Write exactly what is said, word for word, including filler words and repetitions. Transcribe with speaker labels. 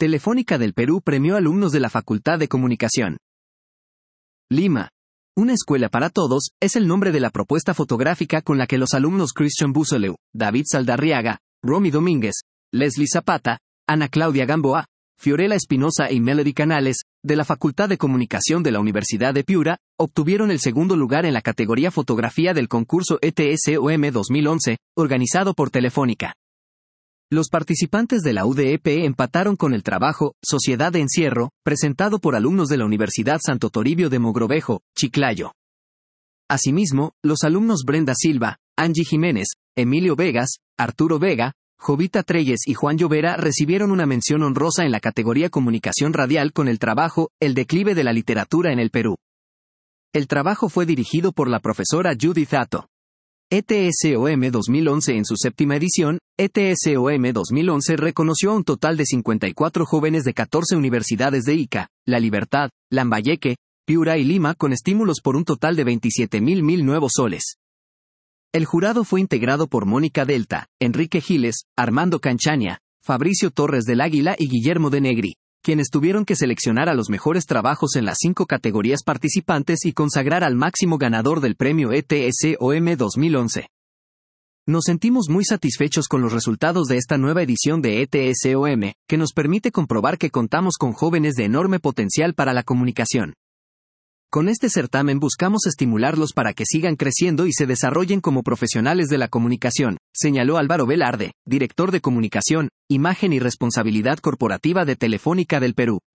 Speaker 1: Telefónica del Perú premió alumnos de la Facultad de Comunicación. Lima. Una escuela para todos, es el nombre de la propuesta fotográfica con la que los alumnos Christian Busoleu, David Saldarriaga, Romy Domínguez, Leslie Zapata, Ana Claudia Gamboa, Fiorella Espinosa y Melody Canales, de la Facultad de Comunicación de la Universidad de Piura, obtuvieron el segundo lugar en la categoría fotografía del concurso E T S O M dos mil once, organizado por Telefónica. Los participantes de la U D E P empataron con el trabajo Sociedad de Encierro, presentado por alumnos de la Universidad Santo Toribio de Mogrovejo, Chiclayo. Asimismo, los alumnos Brenda Silva, Angie Jiménez, Emilio Vegas, Arturo Vega, Jovita Treyes y Juan Llovera recibieron una mención honrosa en la categoría Comunicación Radial con el trabajo El declive de la literatura en el Perú. El trabajo fue dirigido por la profesora Judith Atto. E T S O M dos mil once en su séptima edición, E T S O M dos mil once reconoció a un total de cincuenta y cuatro jóvenes de catorce universidades de Ica, La Libertad, Lambayeque, Piura y Lima con estímulos por un total de veintisiete mil mil nuevos soles. El jurado fue integrado por Mónica Delta, Enrique Giles, Armando Canchaña, Fabricio Torres del Águila y Guillermo de Negri, quienes tuvieron que seleccionar a los mejores trabajos en las cinco categorías participantes y consagrar al máximo ganador del premio E T S O M dos mil once. Nos sentimos muy satisfechos con los resultados de esta nueva edición de E T S O M, que nos permite comprobar que contamos con jóvenes de enorme potencial para la comunicación. Con este certamen buscamos estimularlos para que sigan creciendo y se desarrollen como profesionales de la comunicación, señaló Álvaro Velarde, director de Comunicación, Imagen y Responsabilidad Corporativa de Telefónica del Perú.